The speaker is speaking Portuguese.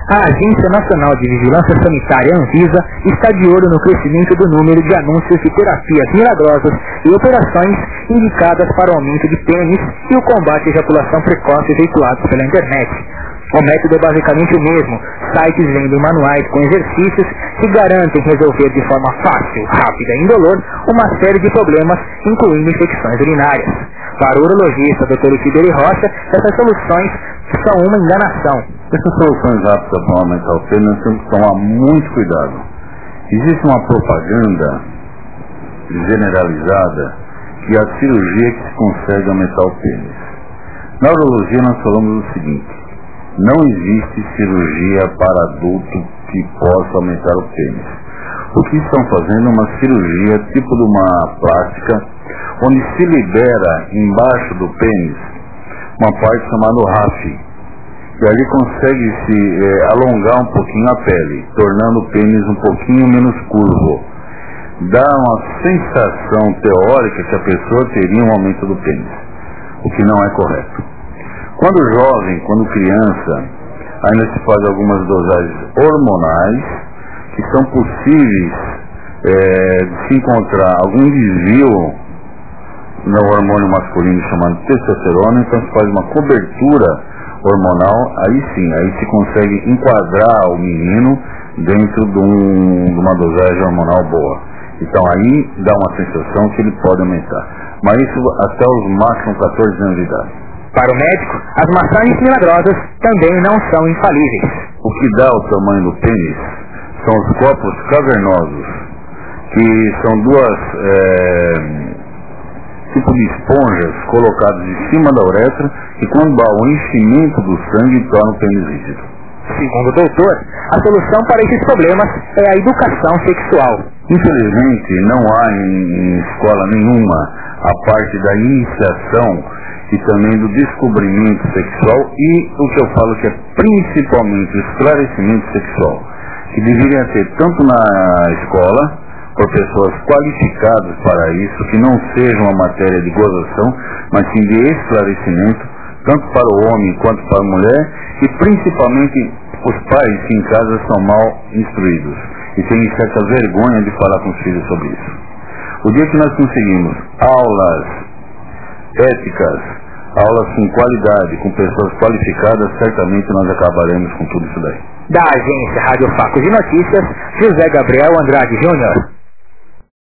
A Agência Nacional de Vigilância Sanitária, Anvisa, está de olho no crescimento do número de anúncios de terapias milagrosas e operações indicadas para o aumento de pênis e o combate à ejaculação precoce efetuados pela internet. O método é basicamente o mesmo. Sites vendem manuais com exercícios que garantem resolver de forma fácil, rápida e indolor uma série de problemas, incluindo infecções urinárias. Para o urologista Dr. Tiberi Rocha, essas soluções são uma enganação. Essas soluções rápidas para aumentar o pênis temos que tomar muito cuidado. Existe uma propaganda generalizada que a cirurgia que se consegue aumentar o pênis. Na urologia nós falamos o seguinte: não existe cirurgia para adulto que possa aumentar o pênis. O que estão fazendo é uma cirurgia tipo de uma plástica, onde se libera embaixo do pênis uma parte chamada RAF, e ali consegue-se alongar um pouquinho a pele, tornando o pênis um pouquinho menos curvo. Dá uma sensação teórica que a pessoa teria um aumento do pênis, o que não é correto. Quando jovem, quando criança, ainda se faz algumas dosagens hormonais que são possíveis de se encontrar algum desvio no hormônio masculino chamado testosterona, então se faz uma cobertura hormonal, aí sim, aí se consegue enquadrar o menino dentro de uma dosagem hormonal boa. Então aí dá uma sensação que ele pode aumentar. Mas isso até os máximos 14 anos de idade. Para o médico, as massagens milagrosas também não são infalíveis. O que dá o tamanho do pênis são os corpos cavernosos, que são duas tipos de esponjas colocadas em cima da uretra, e quando há o enchimento do sangue torna o pênis rígido. Segundo o doutor, a solução para esses problemas é a educação sexual. Infelizmente não há em escola nenhuma a parte da iniciação e também do descobrimento sexual, e o que eu falo que é principalmente o esclarecimento sexual, que deveria ter tanto na escola, por pessoas qualificadas para isso, que não seja uma matéria de gozação, mas sim de esclarecimento, tanto para o homem quanto para a mulher, e principalmente os pais que em casa são mal instruídos e têm certa vergonha de falar com os filhos sobre isso. O dia que nós conseguimos aulas éticas, aulas com qualidade, com pessoas qualificadas, certamente nós acabaremos com tudo isso daí. Da agência Rádio Faco de Notícias, José Gabriel Andrade Júnior.